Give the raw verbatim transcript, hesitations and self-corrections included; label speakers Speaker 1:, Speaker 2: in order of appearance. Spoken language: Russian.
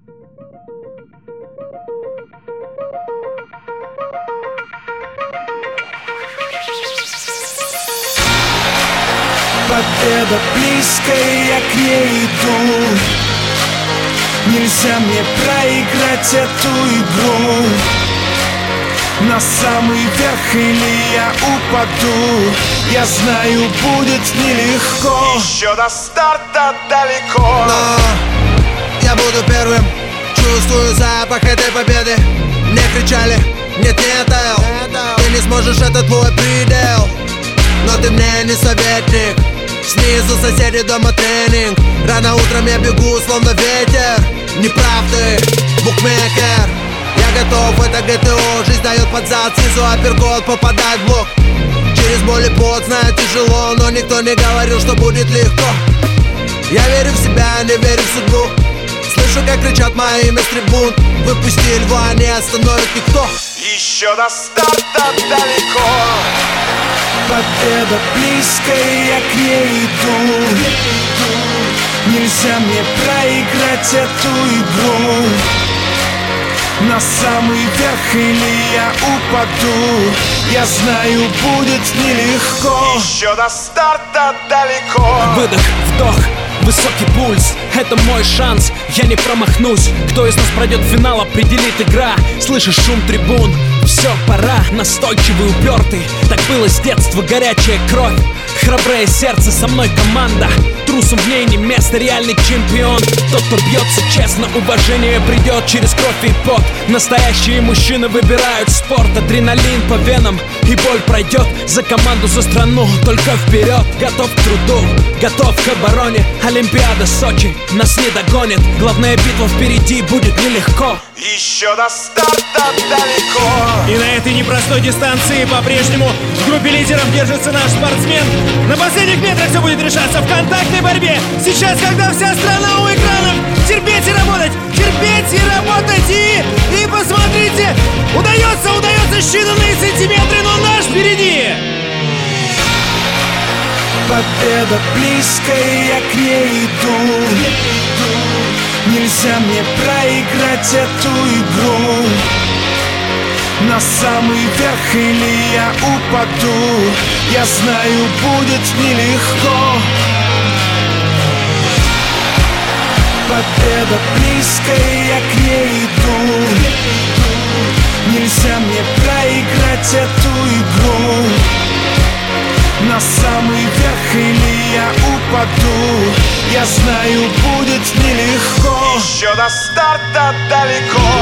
Speaker 1: Победа близкая, я к ней иду. Нельзя мне проиграть эту игру. На самый верх или я упаду. Я знаю, будет нелегко.
Speaker 2: Еще до старта далеко.
Speaker 3: Но я буду первым. Чувствую запах этой победы. Мне кричали: нет, нет, Эл, ты не сможешь, это твой предел. Но ты мне не советник. Снизу соседи, дома тренинг. Рано утром я бегу, словно ветер. Не прав ты, букмекер. Я готов, это ГТО. Жизнь дает под зад, снизу апперкот, попадает в блок. Через боль и пот, знаю, тяжело, но никто не говорил, что будет легко. Я верю в себя, не верю в судьбу. Слышу, как кричат мое имя с трибун. Выпусти льва, не остановит никто.
Speaker 2: Еще до старта далеко.
Speaker 1: Победа близкая, я к ней иду. Нельзя мне проиграть эту игру. На самый верх или я упаду. Я знаю, будет нелегко.
Speaker 2: Еще до старта далеко.
Speaker 4: Выдох, вдох, высокий пульс. Это мой шанс, я не промахнусь. Кто из нас пройдет в финал, определит игра. Слышишь шум трибун? Все, пора, настойчивый, упертый. Так было с детства, горячая кровь. Храброе сердце, со мной команда. Трусом в ней не место, реальный чемпион. Тот, кто бьется честно, уважение придет через кровь и пот. Настоящие мужчины выбирают спорт. Адреналин по венам, и боль пройдет. За команду, за страну, только вперед. Готов к труду, готов к обороне. Олимпиада Сочи нас не догонит. Главная битва впереди, будет нелегко.
Speaker 2: Еще до старта далеко.
Speaker 5: И на этой непростой дистанции по-прежнему в группе лидеров держится наш спортсмен. На последних метрах все будет решаться в контактной борьбе. Сейчас, когда вся страна у экранов, терпеть и работать, терпеть и работать. И, и посмотрите, удается, удается считанные сантиметры, но наш впереди.
Speaker 1: Победа близкая, я к ней иду. Нельзя мне проиграть эту игру. На самый верх или я упаду. Я знаю, будет нелегко. Победа близкая, я к ней иду. Нельзя мне проиграть эту игру. На самый верх или я упаду. Я знаю, будет нелегко.
Speaker 2: Еще до старта далеко.